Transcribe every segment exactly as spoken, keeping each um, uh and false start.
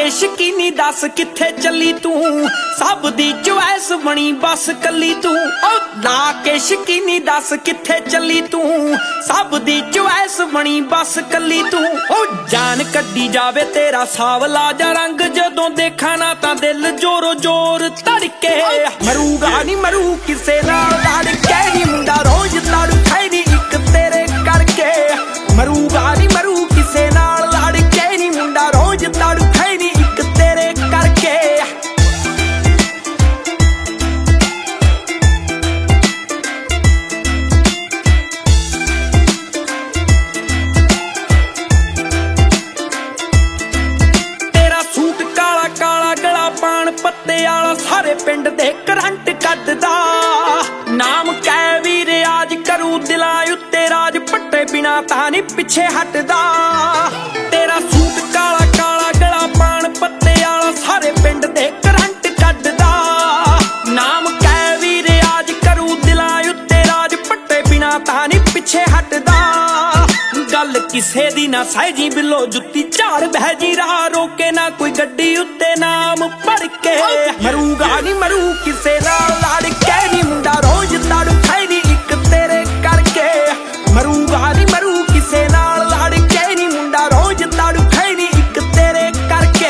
ਕੇ ਸ਼ਕੀਨੀ ਦੱਸ ਕਿੱਥੇ ਚੱਲੀ ਤੂੰ, ਸਭ ਦੀ ਚੁਆਇਸ ਬਣੀ ਬਸ ਕੱਲੀ ਤੂੰ। ਓ ਲਾ ਕੇ ਸ਼ਕੀਨੀ ਦੱਸ ਕਿੱਥੇ ਚੱਲੀ ਤੂੰ, ਸਭ ਦੀ ਚੁਆਇਸ ਬਣੀ ਬਸ ਕੱਲੀ ਤੂੰ। ਓ ਜਾਨ ਕੱਢੀ ਜਾਵੇ ਤੇਰਾ ਸਾਵਲਾ ਜਾਂ ਰੰਗ, ਜਦੋਂ ਦੇਖਾਂ ਨਾ ਤਾਂ ਦਿਲ ਜੋਰੋ ਜੋਰ ਧੜਕੇ। ਮਰੂਗਾ ਨੀ ਮਰੂ ਕਿਸੇ ਨਾਲ ਲੜ ਕੇ ਨੀ, ਮੁੰਡਾ ਰੋਜ਼ ਲੜੂ ਖਾਈ ਨੀ ਇੱਕ ਤੇਰੇ ਕਰਕੇ। ਮਰੂਗਾ ਨੀ ਮਰੂ ਕਿਸੇ ਨਾਲ ਲੜ ਕੇ ਨੀ, ਮੁੰਡਾ ਰੋਜ਼ ਲੜੂ ਖਾਈ ਨੀ ਇੱਕ ਤੇਰੇ ਕਰਕੇ। ਤੇਰਾ ਸੂਟ ਕਾਲਾ ਕਾਲਾ ਗਲਾ ਪਾਣ ਪੱਤੇ ਵਾਲਾ, ਸਾਰੇ ਪਿੰਡ ਦੇ ਕਰੰਟ ਕੱਢਦਾ। ਨਾਮ ਕਹਿ ਵੀ ਰਿਆਜ ਕਰੂ ਦਿਲਾਂ ਉੱਤੇ ਰਾਜ, ਪੱਟੇ ਬਿਨਾ ਤਾਂ ਨੀ ਪਿੱਛੇ ਹਟਦਾ। ਤੇਰਾ ਸੂਟ ਕਾਲਾ ਕਾਲਾ ਗਲਾ ਪਾਣ ਪੱਤੇ ਵਾਲਾ, ਸਾਰੇ ਪਿੰਡ ਦੇ ਕਰੰਟ ਕੱਢਦਾ। ਨਾਮ ਕਹਿ ਵੀ ਰਿਆਜ ਕਰੂ ਦਿਲਾਂ ਉੱਤੇ ਰਾਜ, ਪੱਟੇ ਬਿਨਾ ਤਾਂ ਨੀ ਪਿੱਛੇ ਹਟਦਾ। ਗੱਲ ਕਿਸੇ ਦੀ ਨਾ ਸਾਈਜੀ ਬਿੱਲੋ ਜੁੱਤੀ ਝਾੜ ਬਹਿ ਜੀ, ਰਾਹ ਰੋਕੇ ਨਾ ਕੋਈ ਗੱਡੀ ਉੱਤੇ ਨਾਮ ਪੜ ਕੇ। ਮਰੂਗਾ ਨੀ ਮਰੂ ਕਿਸੇ ਨਾਲ ਲੜ ਕੇ ਨੀ, ਮੁੰਡਾ ਰੋਜ਼ ਲੜੂ ਖਾਈ ਨੀ ਇੱਕ ਤੇਰੇ ਕਰਕੇ। ਮਰੂਗਾ ਨੀ ਮਰੂ ਕਿਸੇ ਨਾਲ ਲੜ ਕੇ ਨੀ, ਮੁੰਡਾ ਰੋਜ਼ ਲੜੂ ਖਾਈ ਨੀ ਇੱਕ ਤੇਰੇ ਕਰਕੇ।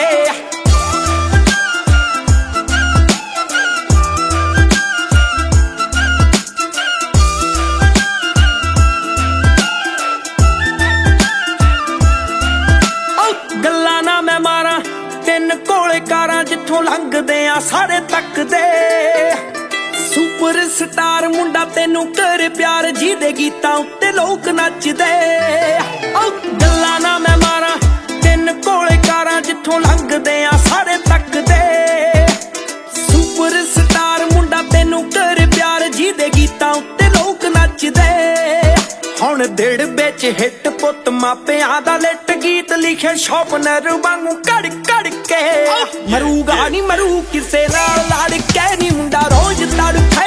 ਗੱਲਾਂ ਨਾ ਮੈਂ ਮਾਰਾਂ ਤਿੰਨ ਕੋਲੇ ਕਾਰਾਂ, ਜਿੱਥੋਂ ਲੰਘਦੇ ਆ ਸਾਰੇ ਤੱਕਦੇ। ਸੁਪਰ ਸਟਾਰ ਮੁੰਡਾ ਤੈਨੂੰ ਕਰ ਪਿਆਰ, ਜਿਹਦੇ ਗੀਤਾਂ ਉੱਤੇ ਲੋਕ ਨੱਚਦੇ। ਓ ਗੱਲਾਂ ਨਾ ਮੈਂ ਮਾਰਾਂ ਤਿੰਨ ਕੋਲੇ ਕਾਰਾਂ, ਜਿੱਥੋਂ ਲੰਘਦੇ ਆ ਸਾਰੇ ਤੱਕਦੇ। ਸੁਪਰ ਸਟਾਰ ਮੁੰਡਾ ਤੈਨੂੰ ਕਰ ਪਿਆਰ, ਜਿਹਦੇ ਗੀਤਾਂ ਉੱਤੇ ਲੋਕ ਨੱਚਦੇ। ਹੁਣ ਦਿੜ ਵਿੱਚ ਹਿੱਟ ਪੁੱਤ ਮਾਪਿਆਂ ਦਾ ਲਿਟ, ਗੀਤ ਲਿਖੇ ਸ਼ੌਪਨਰ ਵਾਂਗੂ ਕੜ ਕੜ ਕੇ। ਮਰੂਗਾ ਨੀ ਮਰੂ ਕਿਸੇ ਨਾਲ ਲੜ ਕੇ ਨੀ, ਮੁੰਡਾ ਰੋਜ਼ ਲੜ